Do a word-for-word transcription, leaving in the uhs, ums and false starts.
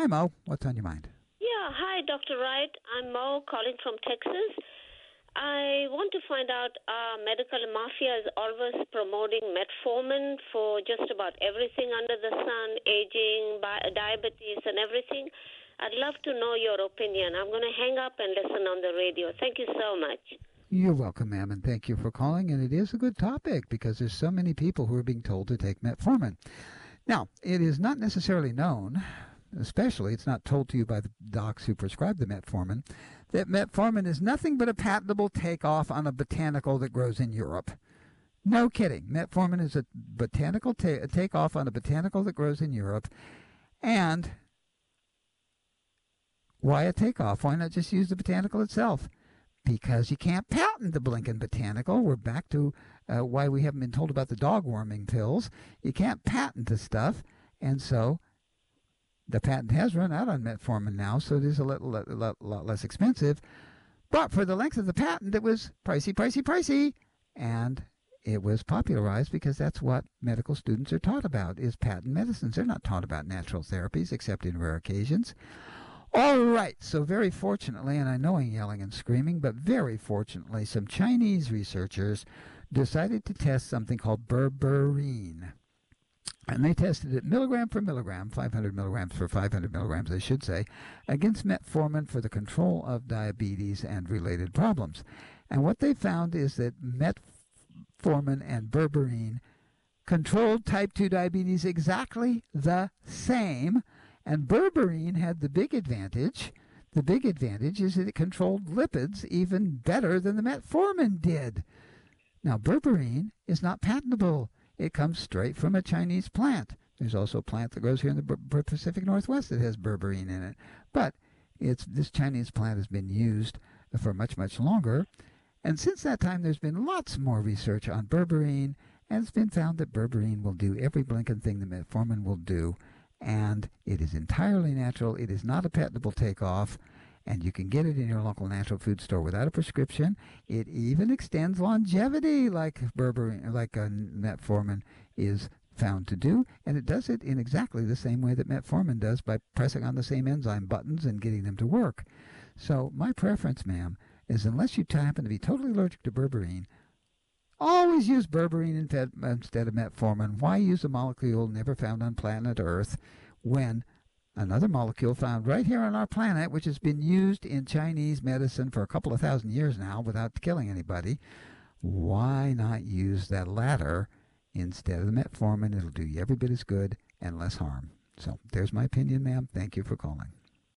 Mo. What's on your mind? Yeah, hi, Doctor Wright. I'm Mo calling from Texas. I want to find out, uh, medical mafia is always promoting metformin for just about everything under the sun, aging, bi- diabetes, and everything. I'd love to know your opinion. I'm going to hang up and listen on the radio. Thank you so much. You're welcome, ma'am, and thank you for calling. And it is a good topic because there's so many people who are being told to take metformin. Now, it is not necessarily known, especially it's not told to you by the docs who prescribe the metformin, that metformin is nothing but a patentable takeoff on a botanical that grows in Europe. No kidding. Metformin is a botanical ta- a takeoff on a botanical that grows in Europe. And why a takeoff? Why not just use the botanical itself? Because you can't patent the blinking botanical. We're back to uh, why we haven't been told about the dog warming pills. You can't patent the stuff, and so the patent has run out on metformin now, so it is a little, lot, lot, lot less expensive. But for the length of the patent, it was pricey, pricey, pricey, and it was popularized because that's what medical students are taught about, is patent medicines. They're not taught about natural therapies except in rare occasions. All right, so very fortunately, and I know I'm yelling and screaming, but very fortunately, some Chinese researchers decided to test something called berberine. And they tested it milligram for milligram, five hundred milligrams for five hundred milligrams, I should say, against metformin for the control of diabetes and related problems. And what they found is that metformin and berberine controlled type two diabetes exactly the same. And berberine had the big advantage. The big advantage is that it controlled lipids even better than the metformin did. Now, berberine is not patentable. It comes straight from a Chinese plant. There's also a plant that grows here in the Pacific Northwest that has berberine in it. But it's this Chinese plant has been used for much, much longer. And since that time, there's been lots more research on berberine, and it's been found that berberine will do every blinking thing the metformin will do. And it is entirely natural. It is not a patentable takeoff, and you can get it in your local natural food store without a prescription. It even extends longevity, like berberine, like a metformin is found to do, and it does it in exactly the same way that metformin does, by pressing on the same enzyme buttons and getting them to work. So my preference, ma'am, is unless you happen to be totally allergic to berberine, always use berberine instead of metformin. Why use a molecule never found on planet Earth when another molecule found right here on our planet, which has been used in Chinese medicine for a couple of thousand years now without killing anybody? Why not use that latter instead of the metformin? It'll do you every bit as good and less harm. So there's my opinion, ma'am. Thank you for calling.